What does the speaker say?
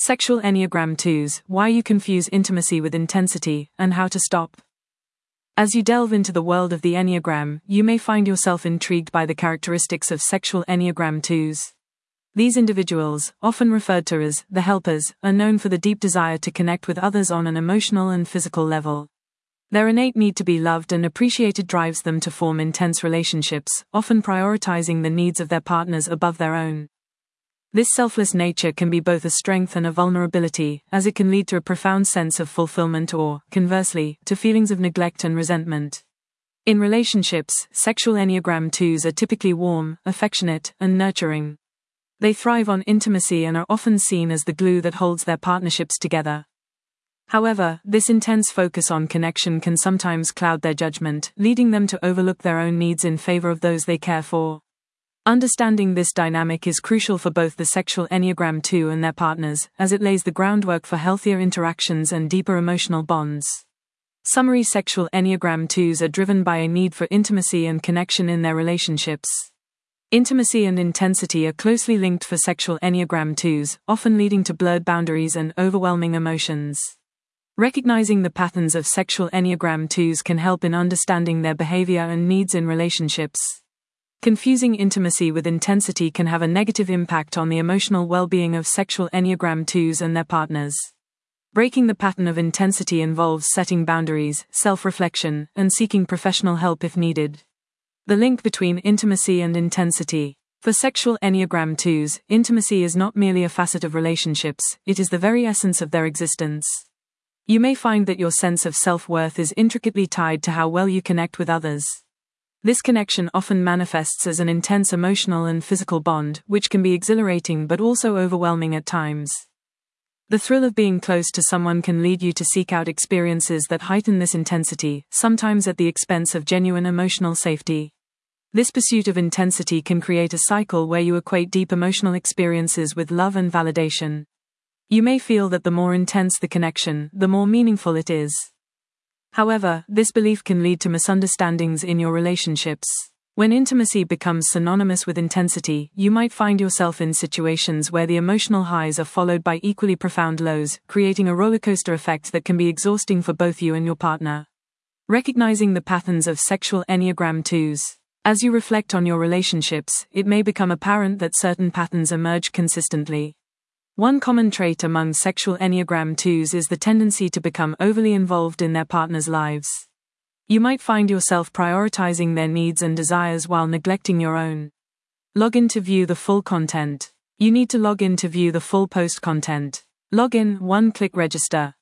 Sexual Enneagram 2s, why you confuse intimacy with intensity, and how to stop. As you delve into the world of the Enneagram, you may find yourself intrigued by the characteristics of sexual Enneagram 2s. These individuals, often referred to as the helpers, are known for the deep desire to connect with others on an emotional and physical level. Their innate need to be loved and appreciated drives them to form intense relationships, often prioritizing the needs of their partners above their own. This selfless nature can be both a strength and a vulnerability, as it can lead to a profound sense of fulfillment or, conversely, to feelings of neglect and resentment. In relationships, sexual Enneagram 2s are typically warm, affectionate, and nurturing. They thrive on intimacy and are often seen as the glue that holds their partnerships together. However, this intense focus on connection can sometimes cloud their judgment, leading them to overlook their own needs in favor of those they care for. Understanding this dynamic is crucial for both the sexual Enneagram 2 and their partners, as it lays the groundwork for healthier interactions and deeper emotional bonds. Summary: sexual Enneagram 2s are driven by a need for intimacy and connection in their relationships. Intimacy and intensity are closely linked for sexual Enneagram 2s, often leading to blurred boundaries and overwhelming emotions. Recognizing the patterns of sexual Enneagram 2s can help in understanding their behavior and needs in relationships. Confusing intimacy with intensity can have a negative impact on the emotional well-being of sexual Enneagram 2s and their partners. Breaking the pattern of intensity involves setting boundaries, self-reflection, and seeking professional help if needed. The link between intimacy and intensity. For sexual Enneagram 2s, intimacy is not merely a facet of relationships, it is the very essence of their existence. You may find that your sense of self-worth is intricately tied to how well you connect with others. This connection often manifests as an intense emotional and physical bond, which can be exhilarating but also overwhelming at times. The thrill of being close to someone can lead you to seek out experiences that heighten this intensity, sometimes at the expense of genuine emotional safety. This pursuit of intensity can create a cycle where you equate deep emotional experiences with love and validation. You may feel that the more intense the connection, the more meaningful it is. However, this belief can lead to misunderstandings in your relationships. When intimacy becomes synonymous with intensity, you might find yourself in situations where the emotional highs are followed by equally profound lows, creating a rollercoaster effect that can be exhausting for both you and your partner. Recognizing the patterns of sexual Enneagram 2s. As you reflect on your relationships, it may become apparent that certain patterns emerge consistently. One common trait among sexual Enneagram 2s is the tendency to become overly involved in their partner's lives. You might find yourself prioritizing their needs and desires while neglecting your own. Log in to view the full content. You need to log in to view the full post content. Log in, one-click register.